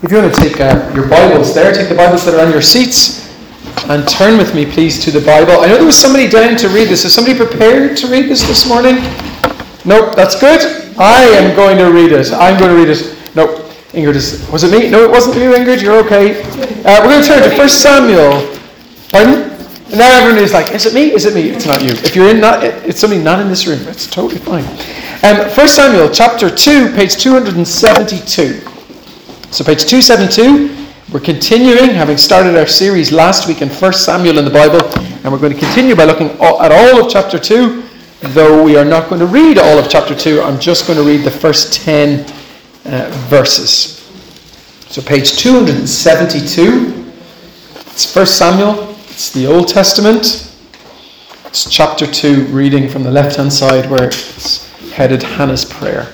If you want to take your Bibles there, take the Bibles that are on your seats and turn with me, please, to the Bible. I know there was somebody down to read this. Is somebody prepared to read this morning? Nope, that's good. I am going to read it. I'm going to read it. Nope, Ingrid is... Was it me? No, it wasn't you, Ingrid. You're okay. We're going to turn to 1 Samuel. Pardon? And now everyone is like, is it me? Is it me? It's not you. If you're it's somebody not in this room. It's totally fine. 1 Samuel chapter 2, page 272. So page 272, we're continuing, having started our series last week in 1 Samuel in the Bible, and we're going to continue by looking at all of chapter 2, though we are not going to read all of chapter 2. I'm just going to read the first 10 verses. So page 272, it's 1 Samuel, it's the Old Testament. It's chapter 2, reading from the left-hand side where it's headed Hannah's Prayer.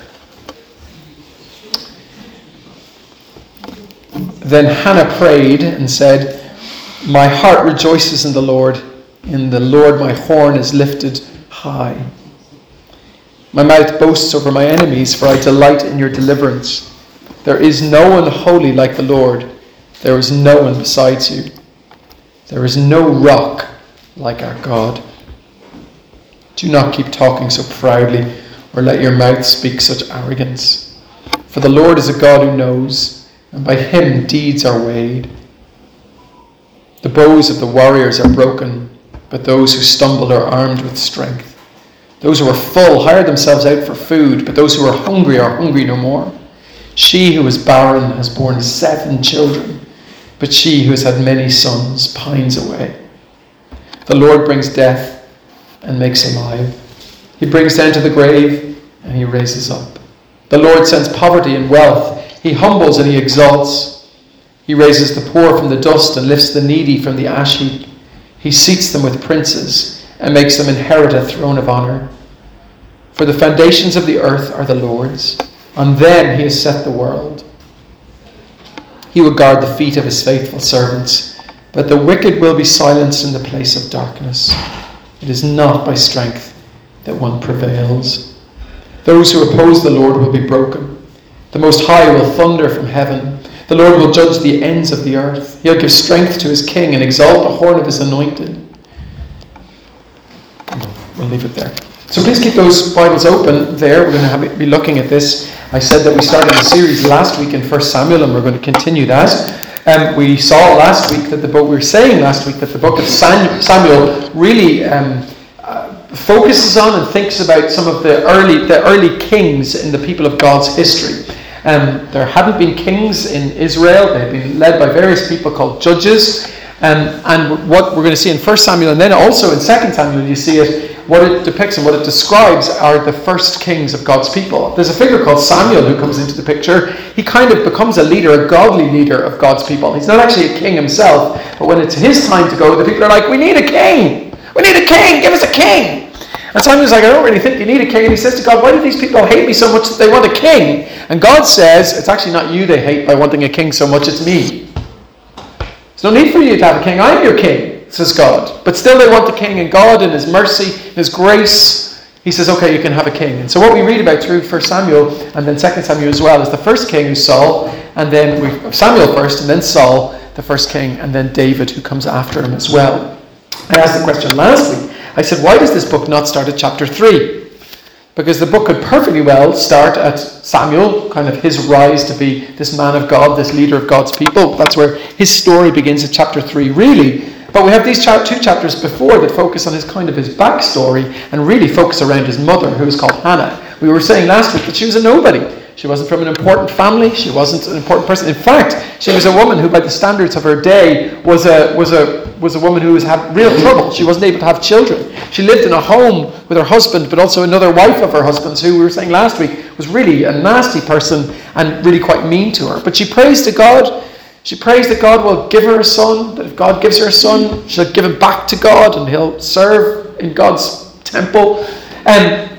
Then Hannah prayed and said, "My heart rejoices in the Lord. In the Lord my horn is lifted high. My mouth boasts over my enemies, for I delight in your deliverance. There is no one holy like the Lord. There is no one besides you. There is no rock like our God. Do not keep talking so proudly, or let your mouth speak such arrogance. For the Lord is a God who knows, and by him deeds are weighed. The bows of the warriors are broken, but those who stumble are armed with strength. Those who are full hire themselves out for food, but those who are hungry no more. She who is barren has borne 7 children, but she who has had many sons pines away. The Lord brings death and makes alive. He brings down to the grave, and he raises up. The Lord sends poverty and wealth. He humbles and he exalts. He raises the poor from the dust and lifts the needy from the ash heap. He seats them with princes and makes them inherit a throne of honour. For the foundations of the earth are the Lord's. On them he has set the world. He will guard the feet of his faithful servants, but the wicked will be silenced in the place of darkness. It is not by strength that one prevails. Those who oppose the Lord will be broken. The Most High will thunder from heaven. The Lord will judge the ends of the earth. He'll give strength to his king and exalt the horn of his anointed. We'll leave it there. So please keep those Bibles open there. We're going to be looking at this. I said that we started the series last week in 1 Samuel, and we're going to continue that. We saw last week that we were saying last week that the book of Samuel really focuses on and thinks about some of the early kings in the people of God's history. There hadn't been kings in Israel. They had been led by various people called judges. And what we're going to see in 1 Samuel and then also in 2 Samuel, you see it, what it depicts and what it describes are the first kings of God's people. There's a figure called Samuel who comes into the picture. He kind of becomes a leader, a godly leader of God's people. He's not actually a king himself, but when it's his time to go, the people are like, we need a king. We need a king. Give us a king. And Samuel's like, I don't really think you need a king. And he says to God, why do these people hate me so much that they want a king? And God says, it's actually not you they hate by wanting a king so much, it's me. There's no need for you to have a king. I am your king, says God. But still they want a king, and God in his mercy, his grace, he says, okay, you can have a king. And so what we read about through 1 Samuel and then 2 Samuel as well is the first king who's Saul, and then Samuel first, and then Saul, the first king, and then David who comes after him as well. I asked the question last week. I said, why does this book not start at chapter 3? Because the book could perfectly well start at Samuel, kind of his rise to be this man of God, this leader of God's people. That's where his story begins at chapter 3, really. But we have these 2 chapters before that focus on his backstory and really focus around his mother, who is called Hannah. We were saying last week that she was a nobody. She wasn't from an important family. She wasn't an important person. In fact, she was a woman who, by the standards of her day, was a woman who had real trouble. She wasn't able to have children. She lived in a home with her husband, but also another wife of her husband's, who we were saying last week was really a nasty person and really quite mean to her. But she prays to God. She prays that God will give her a son, that if God gives her a son, she'll give him back to God and he'll serve in God's temple. And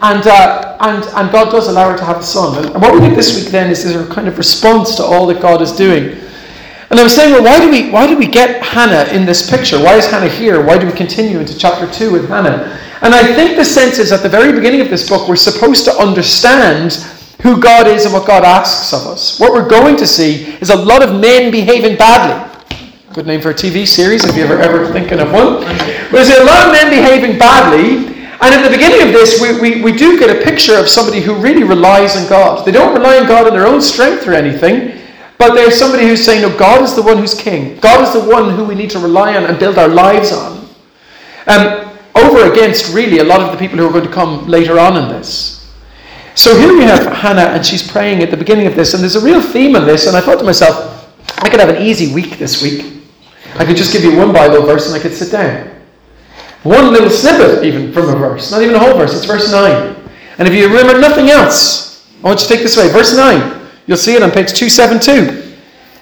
God does allow her to have a son. And what we did this week then is a kind of response to all that God is doing. And I was saying, well, why do we get Hannah in this picture? Why is Hannah here? Why do we continue into chapter 2 with Hannah? And I think the sense is at the very beginning of this book, we're supposed to understand who God is and what God asks of us. What we're going to see is a lot of men behaving badly. Good name for a TV series if you're ever thinking of one. But there's a lot of men behaving badly. And at the beginning of this, we do get a picture of somebody who really relies on God. They don't rely on God in their own strength or anything, but there's somebody who's saying, no, God is the one who's king. God is the one who we need to rely on and build our lives on. Over against, really, a lot of the people who are going to come later on in this. So here we have Hannah, and she's praying at the beginning of this, and there's a real theme in this, and I thought to myself, I could have an easy week this week. I could just give you one Bible verse and I could sit down. One little snippet even from a verse, not even a whole verse, it's verse 9. And if you remember nothing else, I want you to take this away. Verse 9, you'll see it on page 272.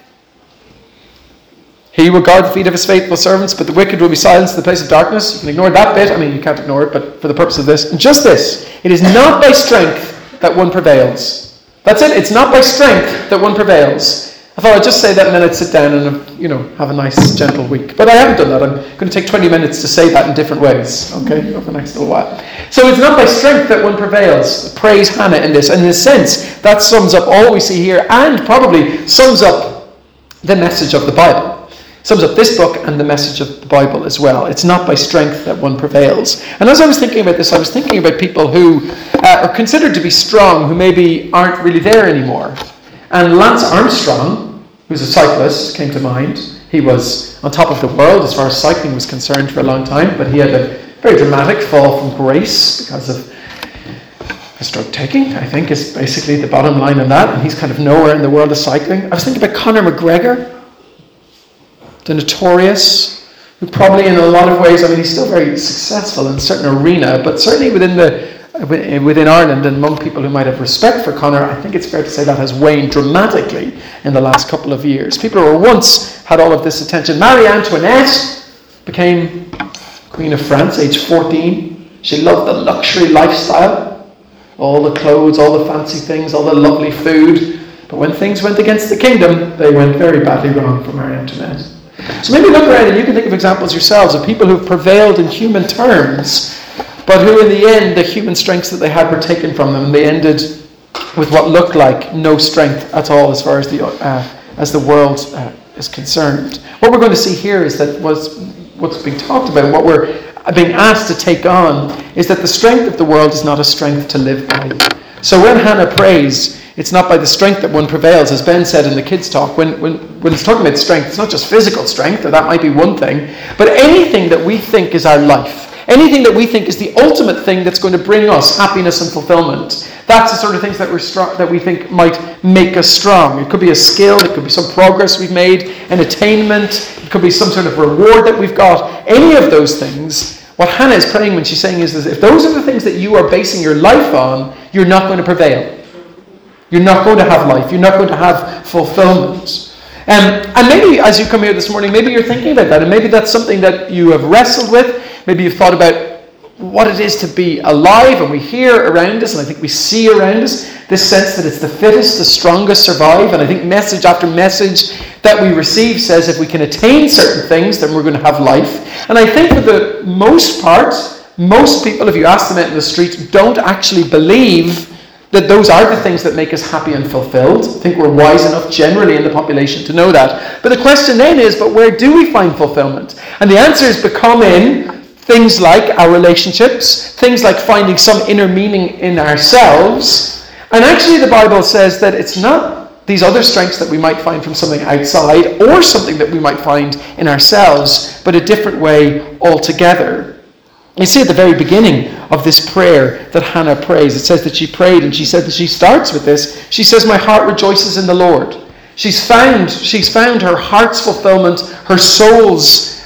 He will guard the feet of his faithful servants, but the wicked will be silenced in the place of darkness. You can ignore that bit. I mean, you can't ignore it, but for the purpose of this. And just this, it is not by strength that one prevails. That's it. It's not by strength that one prevails. I thought I'd just say that and then I'd sit down and, have a nice, gentle week. But I haven't done that. I'm going to take 20 minutes to say that in different ways, okay, over the next little while. So it's not by strength that one prevails. Praise Hannah in this. And in a sense, that sums up all we see here and probably sums up the message of the Bible. Sums up this book and the message of the Bible as well. It's not by strength that one prevails. And as I was thinking about this, I was thinking about people who are considered to be strong, who maybe aren't really there anymore. And Lance Armstrong, who's a cyclist, came to mind. He was on top of the world as far as cycling was concerned for a long time, but he had a very dramatic fall from grace because of his drug taking, I think, is basically the bottom line on that, and he's kind of nowhere in the world of cycling. I was thinking about Conor McGregor, the notorious, who probably in a lot of ways, he's still very successful in a certain arena, but certainly within Ireland and among people who might have respect for Conor, I think it's fair to say that has waned dramatically in the last couple of years. People who once had all of this attention. Marie Antoinette became Queen of France, age 14. She loved the luxury lifestyle, all the clothes, all the fancy things, all the lovely food. But when things went against the kingdom, they went very badly wrong for Marie Antoinette. So maybe look around and you can think of examples yourselves of people who've prevailed in human terms, but who in the end, the human strengths that they had were taken from them, and they ended with what looked like no strength at all as far as the world is concerned. What we're going to see here is that what's being talked about, what we're being asked to take on, is that the strength of the world is not a strength to live by. So when Hannah prays, it's not by the strength that one prevails, as Ben said in the kids' talk. When it's talking about strength, it's not just physical strength, or that might be one thing, but anything that we think is our life, anything that we think is the ultimate thing that's going to bring us happiness and fulfillment. That's the sort of things that we think might make us strong. It could be a skill, it could be some progress we've made, an attainment, it could be some sort of reward that we've got. Any of those things, what Hannah is praying when she's saying is that if those are the things that you are basing your life on, you're not going to prevail. You're not going to have life. You're not going to have fulfillment. And maybe as you come here this morning, maybe you're thinking about that, and maybe that's something that you have wrestled with. Maybe you've thought about what it is to be alive, and we hear around us, and I think we see around us, this sense that it's the fittest, the strongest survive, and I think message after message that we receive says if we can attain certain things, then we're going to have life. And I think for the most part, most people, if you ask them out in the street, don't actually believe that those are the things that make us happy and fulfilled. I think we're wise enough generally in the population to know that. But the question then is, but where do we find fulfillment? And the answer is become in things like our relationships, things like finding some inner meaning in ourselves. And actually the Bible says that it's not these other strengths that we might find from something outside or something that we might find in ourselves, but a different way altogether. You see at the very beginning of this prayer that Hannah prays, it says that she prayed, and she said that she starts with this. She says, my heart rejoices in the Lord. She's found her heart's fulfillment, her soul's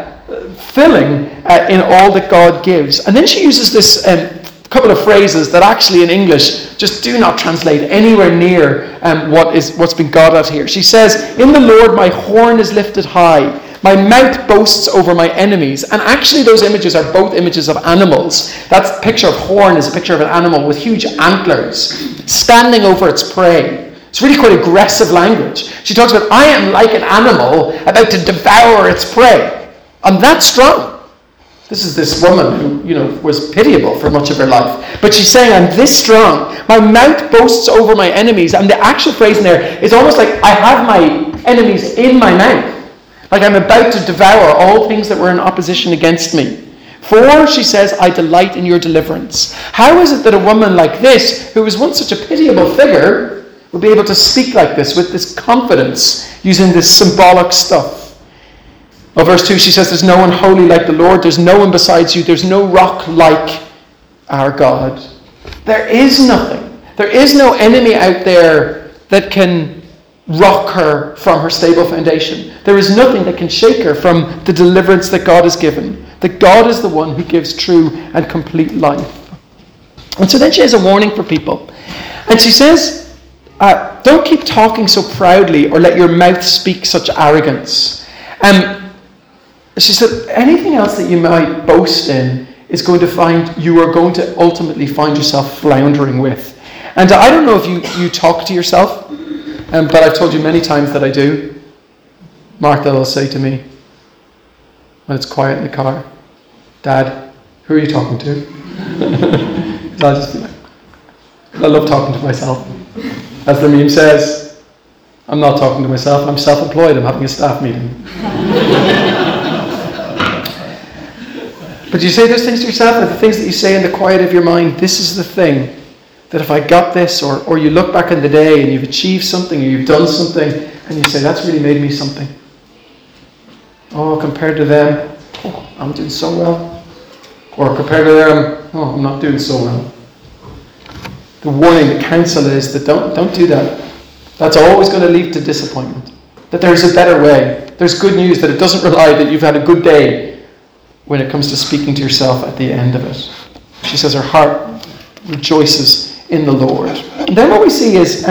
filling in all that God gives. And then she uses this couple of phrases that actually in English just do not translate anywhere near what's been got at here. She says, in the Lord my horn is lifted high. My mouth boasts over my enemies. And actually those images are both images of animals. That picture of horn is a picture of an animal with huge antlers standing over its prey. It's really quite aggressive language. She talks about, I am like an animal about to devour its prey. I'm that strong. This is this woman who, was pitiable for much of her life. But she's saying, I'm this strong. My mouth boasts over my enemies. And the actual phrase in there is almost like I have my enemies in my mouth. Like I'm about to devour all things that were in opposition against me. For, she says, I delight in your deliverance. How is it that a woman like this, who was once such a pitiable figure, will be able to speak like this with this confidence, using this symbolic stuff? Well, verse 2, she says, there's no one holy like the Lord. There's no one besides you. There's no rock like our God. There is nothing. There is no enemy out there that can rock her from her stable foundation. There is nothing that can shake her from the deliverance that God has given. That God is the one who gives true and complete life. And so then she has a warning for people. And she says, don't keep talking so proudly or let your mouth speak such arrogance. She said, anything else that you might boast in is going to you are going to ultimately find yourself floundering with. And I don't know if you talk to yourself, but I've told you many times that I do. Martha will say to me, when it's quiet in the car, Dad, who are you talking to? I'll just be like, I love talking to myself. As the meme says, I'm not talking to myself, I'm self-employed, I'm having a staff meeting. But you say those things to yourself, and the things that you say in the quiet of your mind, this is the thing, that if I got this, or you look back in the day and you've achieved something, or you've done something, and you say, that's really made me something. Oh, compared to them, I'm doing so well. Or compared to them, I'm not doing so well. The warning, the counsel is that don't do that. That's always going to lead to disappointment. That there's a better way. There's good news, that it doesn't rely that you've had a good day when it comes to speaking to yourself at the end of it. She says her heart rejoices in the Lord. And then what we see is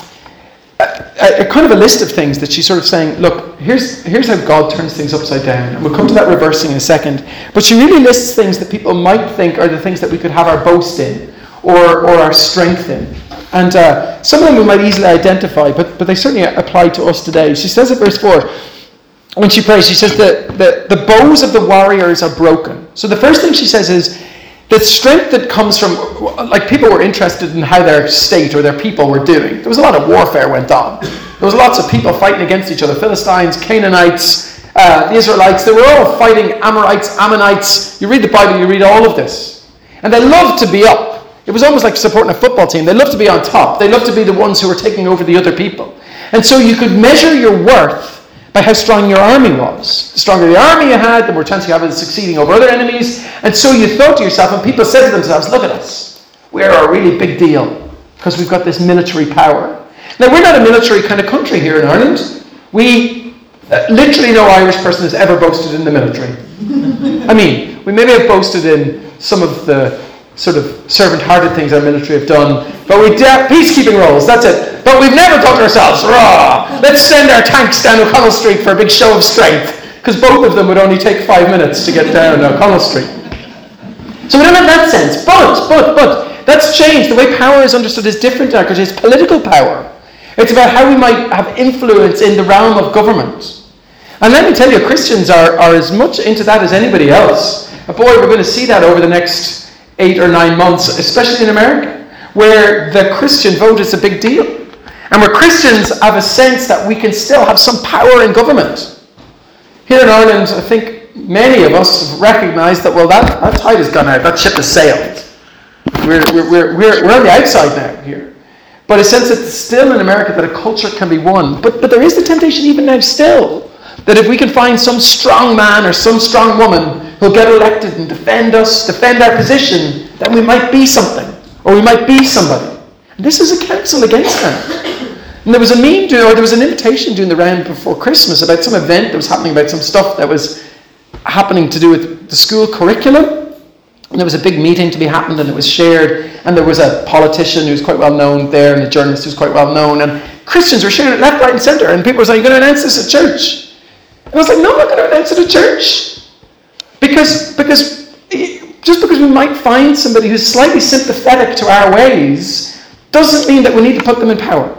a kind of a list of things that she's sort of saying, look, here's how God turns things upside down. And we'll come to that reversing in a second. But she really lists things that people might think are the things that we could have our boast in or our strength in. And some of them we might easily identify, but they certainly apply to us today. She says in verse 4, when she prays, she says that the bows of the warriors are broken. So the first thing she says is the strength that comes from, like, people were interested in how their state or their people were doing. There was a lot of warfare went on. There was lots of people fighting against each other. Philistines, Canaanites, the Israelites. They were all fighting Amorites, Ammonites. You read the Bible, you read all of this. And they loved to be up. It was almost like supporting a football team. They loved to be on top. They loved to be the ones who were taking over the other people. And so you could measure your worth by how strong your army was. The stronger the army you had, the more chance you have of succeeding over other enemies. And so you thought to yourself, and people said to themselves, look at us. We're a really big deal because we've got this military power. Now, we're not a military kind of country here in Ireland. We, literally no Irish person has ever boasted in the military. I mean, we maybe have boasted in some of the sort of servant-hearted things our military have done, but we peacekeeping roles, that's it. But we've never thought to ourselves, rah, let's send our tanks down O'Connell Street for a big show of strength, because both of them would only take 5 minutes to get down O'Connell Street. So we don't have that sense, but that's changed. The way power is understood is different now, because it's political power. It's about how we might have influence in the realm of government. And let me tell you, Christians are as much into that as anybody else. But boy, we're going to see that over the next 8 or 9 months, especially in America, where the Christian vote is a big deal. And where Christians have a sense that we can still have some power in government. Here in Ireland, I think many of us have recognised that, well, that tide has gone out, that ship has sailed. We're on the outside now here. But a sense that still in America that a culture can be won. But there is the temptation even now still, that if we can find some strong man or some strong woman who'll get elected and defend us, defend our position, then we might be something, or we might be somebody. And this is a counsel against that. And there was a meme, or there was an invitation doing the round before Christmas about some event that was happening, about some stuff that was happening to do with the school curriculum. And there was a big meeting to be happened, and it was shared, and there was a politician who was quite well known there, and a journalist who was quite well known, and Christians were sharing it left, right, and centre, and people were saying, you're going to announce this at church. And I was like, no, I'm not going to announce it at church. Because just because we might find somebody who's slightly sympathetic to our ways doesn't mean that we need to put them in power.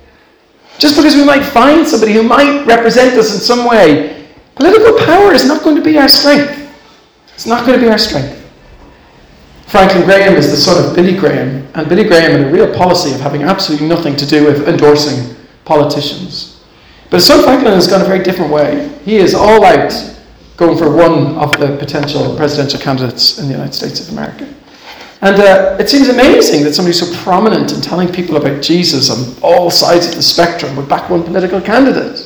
Just because we might find somebody who might represent us in some way, political power is not going to be our strength. It's not going to be our strength. Franklin Graham is the son of Billy Graham, and Billy Graham had a real policy of having absolutely nothing to do with endorsing politicians. But his son Franklin has gone a very different way. He is all out going for one of the potential presidential candidates in the United States of America. And it seems amazing that somebody so prominent in telling people about Jesus on all sides of the spectrum would back one political candidate.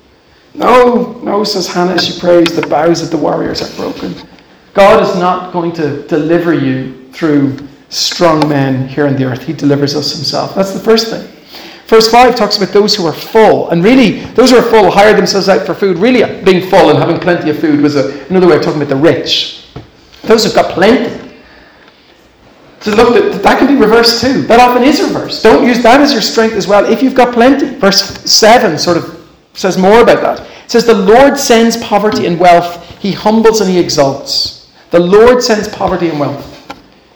No, says Hannah as she prays, the bows of the warriors are broken. God is not going to deliver you through strong men here on the earth. He delivers us himself. That's the first thing. Verse 5 talks about those who are full. And really, those who are full hire themselves out for food. Really, being full and having plenty of food was another way of talking about the rich. Those who've got plenty. So look, that can be reversed too. That often is reversed. Don't use that as your strength as well if you've got plenty. Verse 7 sort of says more about that. It says, the Lord sends poverty and wealth. He humbles and he exalts. The Lord sends poverty and wealth.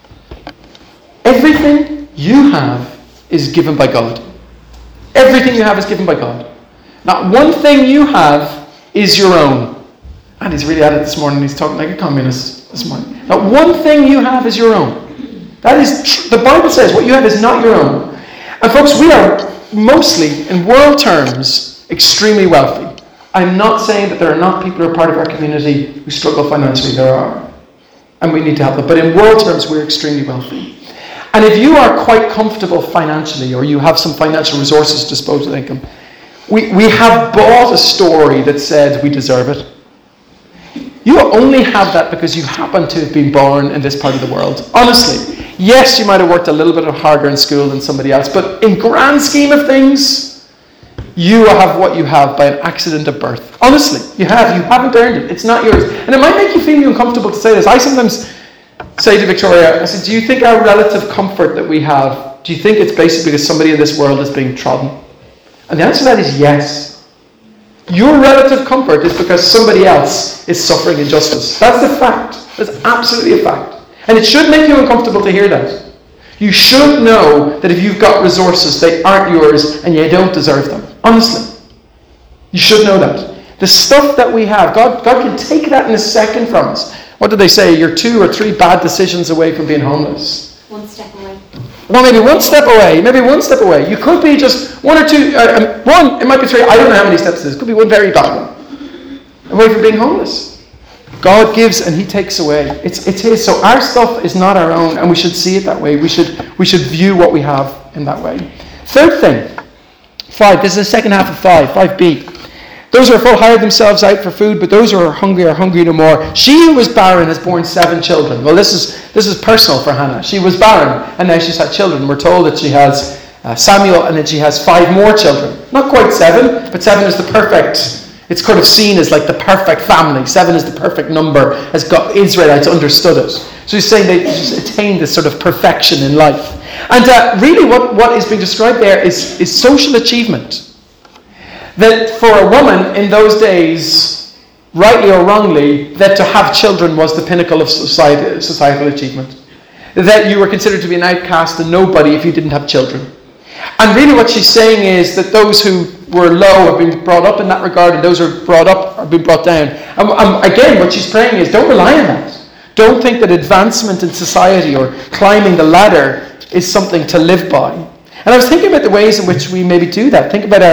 Everything you have is given by God. Everything you have is given by God. Not one thing you have is your own. And he's really at it this morning. He's talking like a communist this morning. Not one thing you have is your own. That is the Bible says what you have is not your own. And folks, we are mostly, in world terms, extremely wealthy. I'm not saying that there are not people who are part of our community who struggle financially. There are. And we need to help them. But in world terms, we're extremely wealthy. And if you are quite comfortable financially, or you have some financial resources, disposable income, we have bought a story that said we deserve it. You only have that because you happen to have been born in this part of the world. Honestly. Yes, you might have worked a little bit harder in school than somebody else, but in grand scheme of things, you have what you have by an accident of birth. Honestly, you have. You haven't earned it. It's not yours. And it might make you feel uncomfortable to say this. I sometimes say to Victoria, I said, do you think our relative comfort that we have, do you think it's basically because somebody in this world is being trodden? And the answer to that is yes. Your relative comfort is because somebody else is suffering injustice. That's the fact. That's absolutely a fact. And it should make you uncomfortable to hear that. You should know that if you've got resources, they aren't yours and you don't deserve them. Honestly. You should know that. The stuff that we have, God can take that in a second from us. What do they say? You're 2 or 3 bad decisions away from being homeless. 1 step away. Well, maybe 1 step away. Maybe 1 step away. You could be just 1 or 2. 1, it might be 3. I don't know how many steps it is. It could be 1 very bad one. Away from being homeless. God gives and he takes away. It's his. So our stuff is not our own, and we should see it that way. We should view what we have in that way. Third thing, 5. This is the second half of 5b. Those who are full hire themselves out for food, but those who are hungry no more. She who was barren has borne 7 children. Well, this is personal for Hannah. She was barren, and now she's had children. We're told that she has Samuel, and then she has 5 more children. Not quite 7, but 7 is the perfect. It's kind of seen as like the perfect family. 7 is the perfect number, as God, Israelites understood it. So he's saying they just attained this sort of perfection in life. And really what is being described there is social achievement. That for a woman in those days, rightly or wrongly, that to have children was the pinnacle of societal achievement. That you were considered to be an outcast and nobody if you didn't have children. And really what she's saying is that those who were low have been brought up in that regard, and those who are brought up have been brought down. And again, what she's praying is don't rely on that. Don't think that advancement in society or climbing the ladder is something to live by. And I was thinking about the ways in which we maybe do that. Think about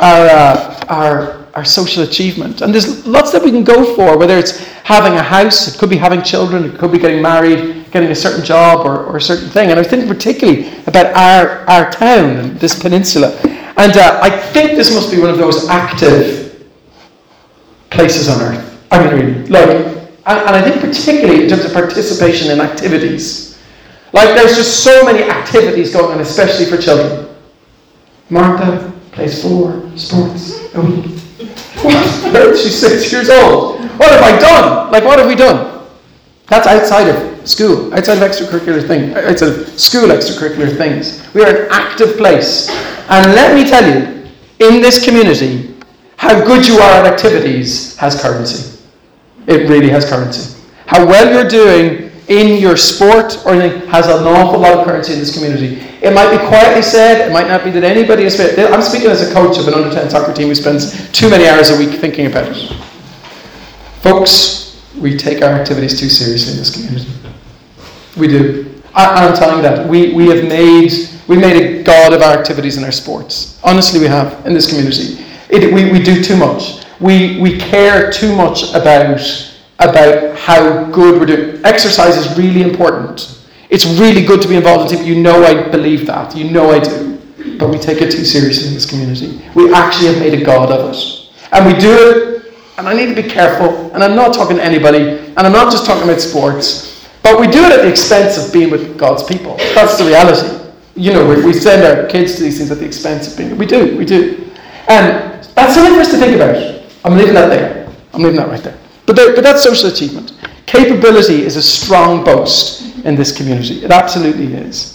our social achievement. And there's lots that we can go for, whether it's having a house, it could be having children, it could be getting married, getting a certain job or a certain thing. And I was thinking particularly about our town and this peninsula. And I think this must be one of those active places on earth. I mean, really. And I think particularly in terms of participation in activities. Like there's just so many activities going on, especially for children. Martha plays 4 sports a week. What? She's 6 years old. What have I done? Like what have we done? That's outside of school, outside of extracurricular things, outside of school extracurricular things. We are an active place. And let me tell you, in this community, how good you are at activities has currency. It really has currency. How well you're doing in your sport or anything has an awful lot of currency in this community. It might be quietly said, it might not be that anybody is... I'm speaking as a coach of an under-10 soccer team who spends too many hours a week thinking about it. Folks, we take our activities too seriously in this community. We do. I'm telling you that. We made a god of our activities in our sports. Honestly, we have in this community. We do too much. We care too much about how good we're doing. Exercise is really important. It's really good to be involved in team. You know I believe that. You know I do. But we take it too seriously in this community. We actually have made a god of it. And we do it, and I need to be careful, and I'm not talking to anybody, and I'm not just talking about sports, but we do it at the expense of being with God's people. That's the reality. You know, we send our kids to these things at the expense of being. We do. And that's something for us to think about. I'm leaving that there. I'm leaving that right there. But that's social achievement. Capability is a strong boast in this community. It absolutely is.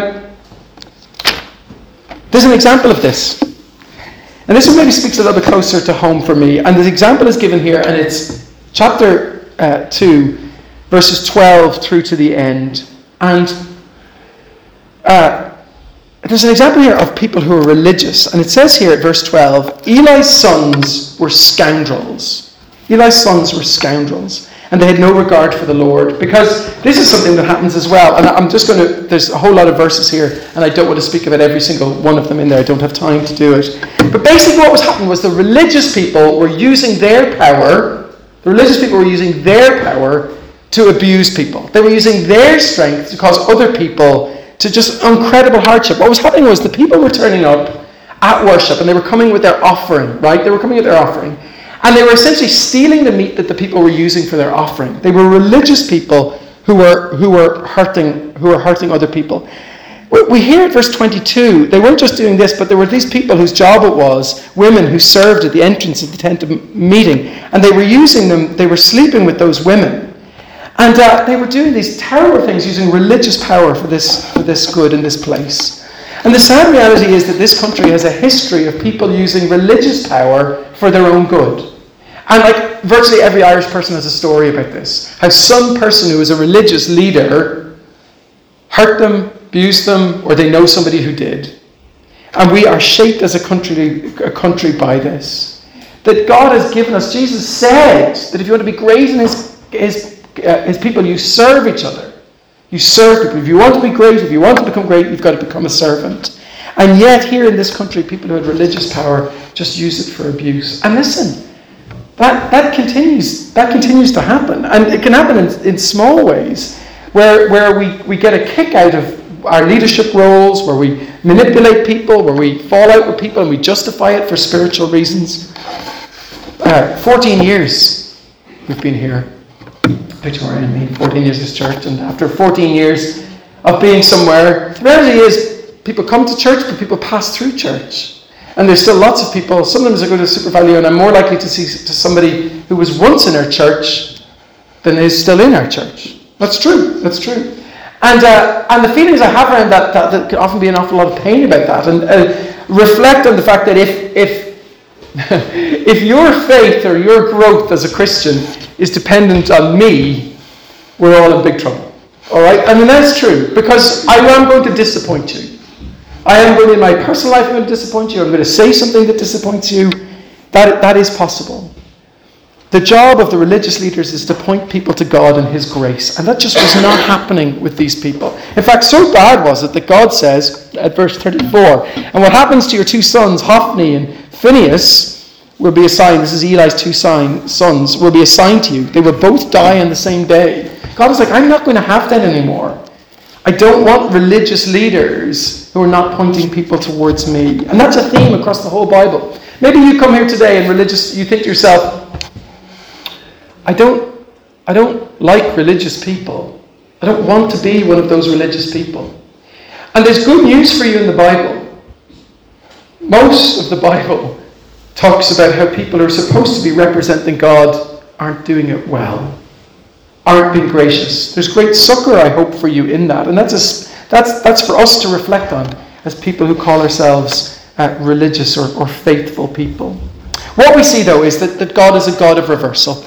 There's an example of this. And this one maybe speaks a little bit closer to home for me. And the example is given here, and it's chapter 2, verses 12 through to the end. And there's an example here of people who are religious. And it says here at verse 12, Eli's sons were scoundrels. Eli's sons were scoundrels. And they had no regard for the Lord. Because this is something that happens as well. And I'm just going to, there's a whole lot of verses here. And I don't want to speak about every single one of them in there. I don't have time to do it. But basically what was happening was the religious people were using their power. The religious people were using their power to abuse people. They were using their strength to cause other people to just incredible hardship. What was happening was the people were turning up at worship. And they were coming with their offering, right? They were coming with their offering. And they were essentially stealing the meat that the people were using for their offering. They were religious people who were hurting other people. We hear at verse 22, they weren't just doing this, but there were these people whose job it was, women who served at the entrance of the tent of meeting, and they were using them, they were sleeping with those women. And they were doing these terrible things using religious power for this good in this place. And the sad reality is that this country has a history of people using religious power for their own good. And like virtually every Irish person has a story about this. How some person who is a religious leader hurt them, abused them, or they know somebody who did. And we are shaped as a country by this. That God has given us, Jesus said that if you want to be great in his people, you serve each other. You serve people. If you want to be great, if you want to become great, you've got to become a servant. And yet here in this country, people who had religious power just use it for abuse. And listen, that continues to happen. And it can happen in small ways where we get a kick out of our leadership roles, where we manipulate people, where we fall out with people and we justify it for spiritual reasons. 14 years we've been here. Victoria and me, 14 years as church, and after 14 years of being somewhere, the reality is people come to church, but people pass through church. And there's still lots of people, sometimes I go to Super Value and I'm more likely to see to somebody who was once in our church than is still in our church. That's true. And the feelings I have around that can often be an awful lot of pain about that, and reflect on the fact that if your faith or your growth as a Christian is dependent on me, we're all in big trouble. All right? I mean, that's true, because I am going to disappoint you. I am going, in my personal life, I'm going to disappoint you. I'm going to say something that disappoints you. That is possible. The job of the religious leaders is to point people to God and his grace. And that just was not happening with these people. In fact, so bad was it that God says, at verse 34, and what happens to your two sons, Hophni and Phinehas, will be a sign. This is Eli's two sons, will be a sign to you. They will both die on the same day. God is like, I'm not going to have that anymore. I don't want religious leaders who are not pointing people towards me. And that's a theme across the whole Bible. Maybe you come here today and you think to yourself, I don't like religious people. I don't want to be one of those religious people. And there's good news for you in the Bible. Most of the Bible talks about how people who are supposed to be representing God aren't doing it well, aren't being gracious. There's great succor, I hope, for you in that. And that's for us to reflect on as people who call ourselves religious or faithful people. What we see, though, is that God is a God of reversal.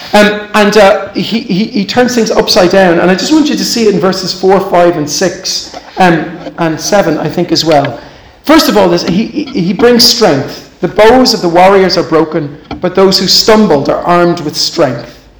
He turns things upside down. And I just want you to see it in verses 4, 5, and 6, and 7, I think, as well. First of all, he brings strength. The bows of the warriors are broken, but those who stumbled are armed with strength.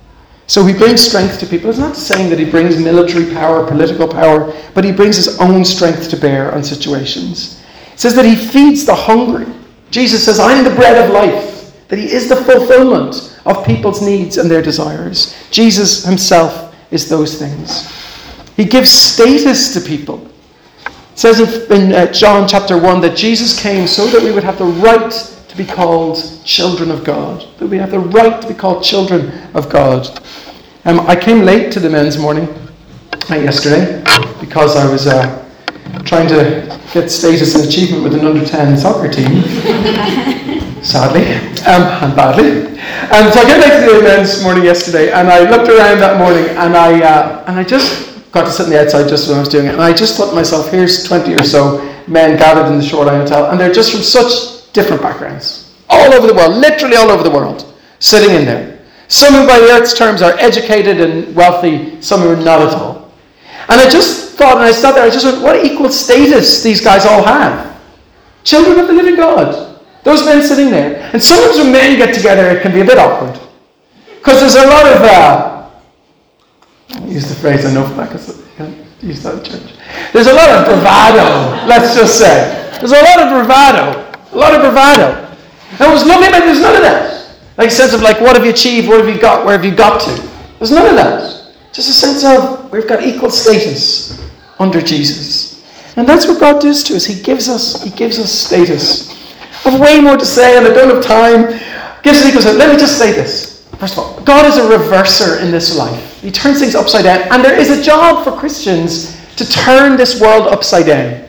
So he brings strength to people. It's not saying that he brings military power, political power, but he brings his own strength to bear on situations. It says that he feeds the hungry. Jesus says, I'm the bread of life. That he is the fulfillment of people's needs and their desires. Jesus himself is those things. He gives status to people. It says in John chapter 1 that Jesus came so that we would have the right to be called children of God. That we have the right to be called children of God. I came late to the men's morning yesterday because I was trying to get status and achievement with an under-10 soccer team, sadly, and badly. And so I came late to the men's morning yesterday, and I looked around that morning, and I just got to sit on the outside just when I was doing it, and I just thought to myself, here's 20 or so men gathered in the Shoreline Hotel, and they're just from such different backgrounds, all over the world, literally all over the world, sitting in there. Some who by the earth's terms are educated and wealthy, some who are not at all. And I just thought, and I sat there, I just went, what equal status these guys all have. Children of the living God. Those men sitting there. And sometimes when men get together, it can be a bit awkward. Because there's a lot of, I'll use the phrase I know for that because I can't use that in church. There's a lot of bravado, let's just say. There's a lot of bravado. And what's lovely about it, there's none of that. Like a sense of like, what have you achieved? What have you got? Where have you got to? There's none of that. Just a sense of we've got equal status under Jesus. And that's what God does to us. He gives us status. I have way more to say and I don't have time. Gives us equal status. Let me just say this. First of all, God is a reverser in this life. He turns things upside down. And there is a job for Christians to turn this world upside down.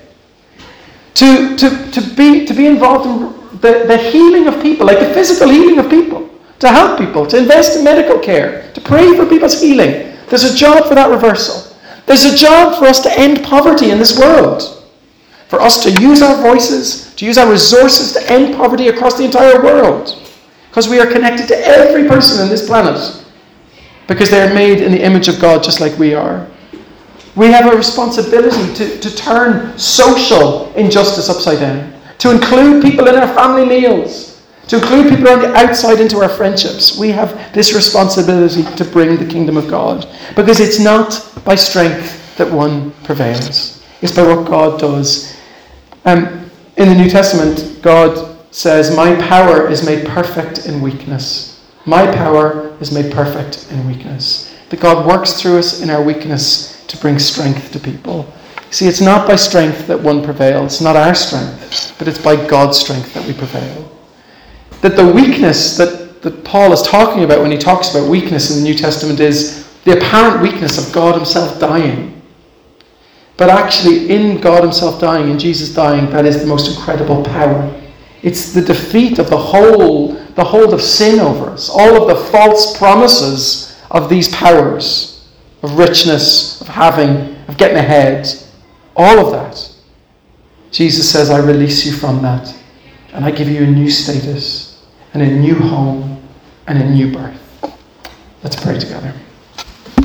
To be involved in the healing of people, like the physical healing of people, to help people, to invest in medical care, to pray for people's healing. There's a job for that reversal. There's a job for us to end poverty in this world. For us to use our voices, to use our resources to end poverty across the entire world. Because we are connected to every person on this planet. Because they are made in the image of God just like we are. We have a responsibility to turn social injustice upside down. To include people in our family meals. To include people on the outside into our friendships. We have this responsibility to bring the kingdom of God. Because it's not by strength that one prevails. It's by what God does. In the New Testament, God says, my power is made perfect in weakness. My power is made perfect in weakness. That God works through us in our weakness to bring strength to people. See, it's not by strength that one prevails. It's not our strength, but it's by God's strength that we prevail. That the weakness that Paul is talking about when he talks about weakness in the New Testament is the apparent weakness of God himself dying. But actually, in God himself dying, in Jesus dying, that is the most incredible power. It's the defeat of the hold of sin over us. All of the false promises of these powers, of richness, of having, of getting ahead. All of that. Jesus says, I release you from that. And I give you a new status, and a new home, and a new birth. Let's pray together.